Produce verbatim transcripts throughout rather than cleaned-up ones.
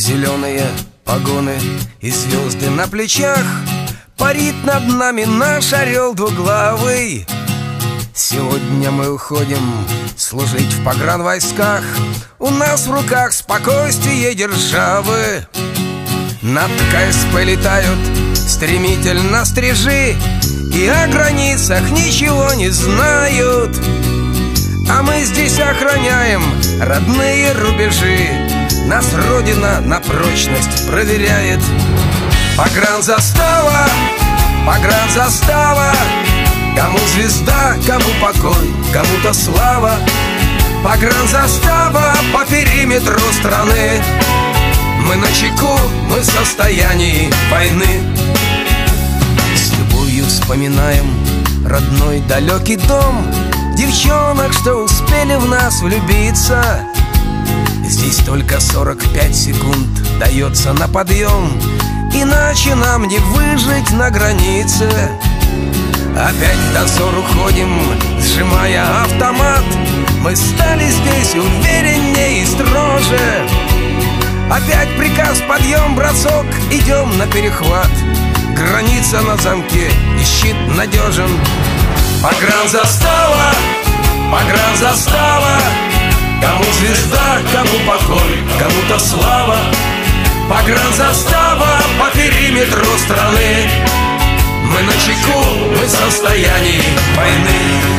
Зеленые погоны и звезды на плечах, парит над нами наш орел двуглавый. Сегодня мы уходим служить в погранвойсках. У нас в руках спокойствие державы. Над КСП летают стремительно стрижи, и о границах ничего не знают. А мы здесь охраняем родные рубежи. Нас Родина на прочность проверяет. Погранзастава, погранзастава, кому звезда, кому покой, кому-то слава. Погранзастава по периметру страны. Мы начеку, мы в состоянии войны. С любовью вспоминаем родной далекий дом, девчонок, что успели в нас влюбиться. Здесь только сорок пять секунд дается на подъем, иначе нам не выжить на границе. Опять в дозор уходим, сжимая автомат. Мы стали здесь увереннее и строже. Опять приказ подъем, браток, идем на перехват. Граница на замке и щит надежен. Погранзастава, погранзастава, кому звезда, кому покой, кому-то слава. Погранзастава по периметру страны. Мы начеку, мы в состоянии войны.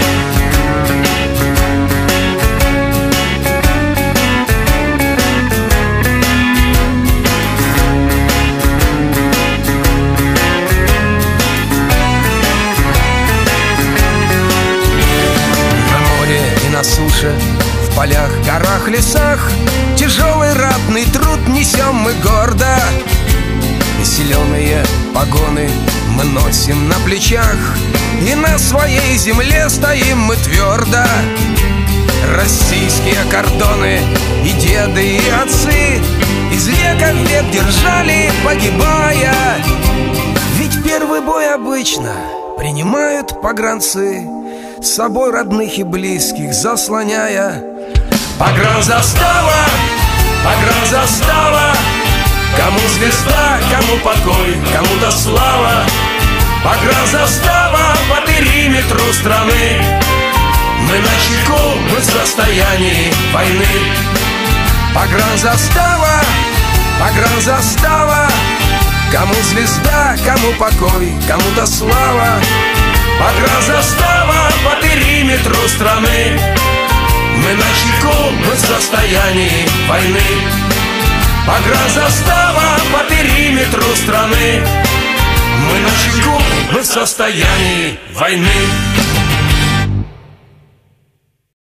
На суше, в полях, горах, лесах тяжелый ратный труд несем мы гордо. Зеленые погоны мы носим на плечах, и на своей земле стоим мы твердо. Российские кордоны и деды, и отцы из века в век держали, погибая. Ведь первый бой обычно принимают погранцы, с собой родных и близких заслоняя. Погранзастава, погранзастава, кому звезда, кому покой, кому-то слава. Погранзастава по периметру страны. Мы начеку, мы в состоянии войны. Погранзастава, погранзастава, кому звезда, кому покой, кому-то слава. Погранзастава по периметру страны. Мы начеку, мы в состоянии войны. Погранзастава по периметру страны. Мы начеку, мы в состоянии войны.